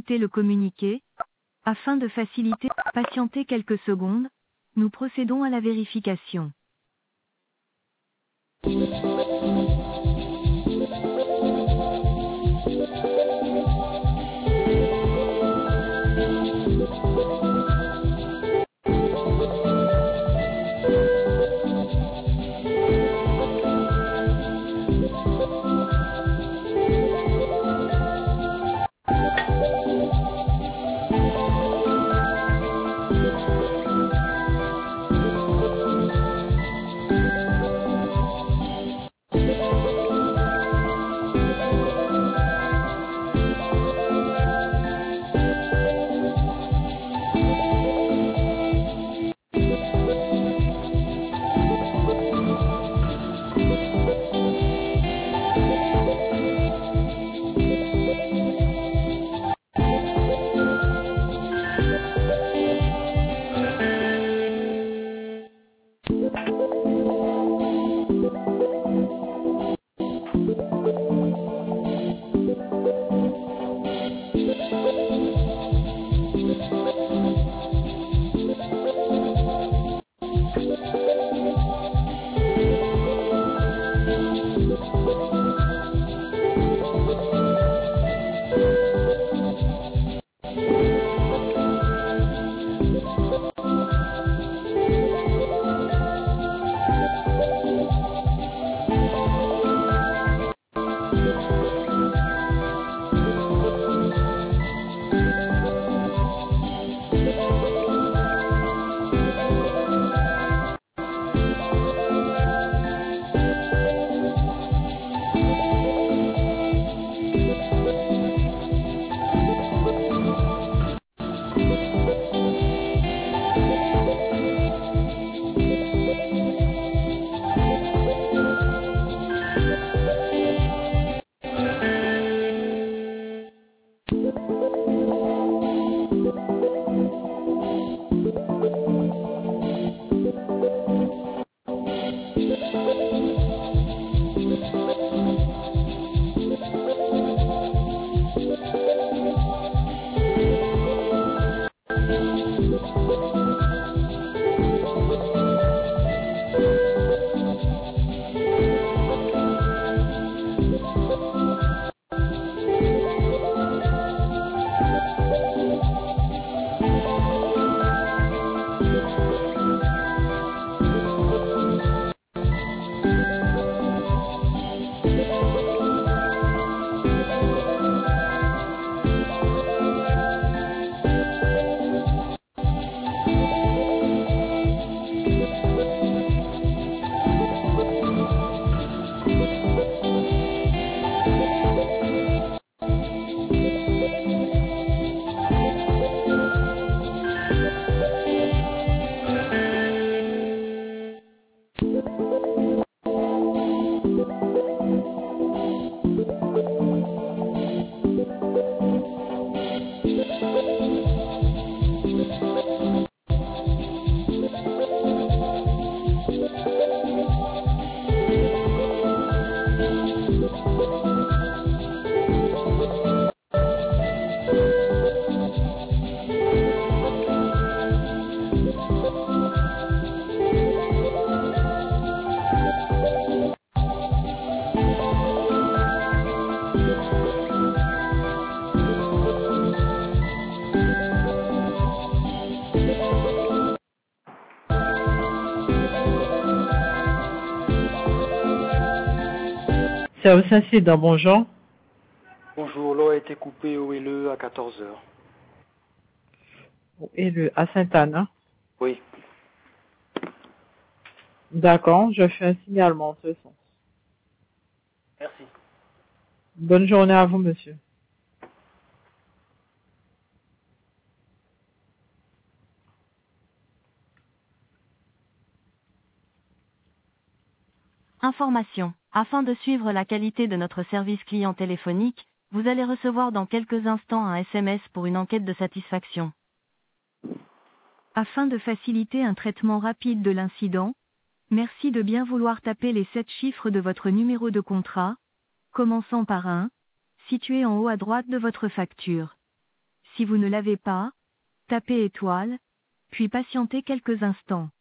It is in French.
écouter le communiqué. Afin de faciliter, patientez quelques secondes. Nous procédons à la vérification. Service incident, bonjour. Bonjour, l'eau a été coupée au LE à 14 heures. Et le à Sainte-Anne, hein? Oui. D'accord, je fais un signalement en ce sens. Merci. Bonne journée à vous, monsieur. Information. Afin de suivre la qualité de notre service client téléphonique, vous allez recevoir dans quelques instants un SMS pour une enquête de satisfaction. Afin de faciliter un traitement rapide de l'incident, merci de bien vouloir taper les 7 chiffres de votre numéro de contrat, commençant par 1, situé en haut à droite de votre facture. Si vous ne l'avez pas, tapez étoile, puis patientez quelques instants.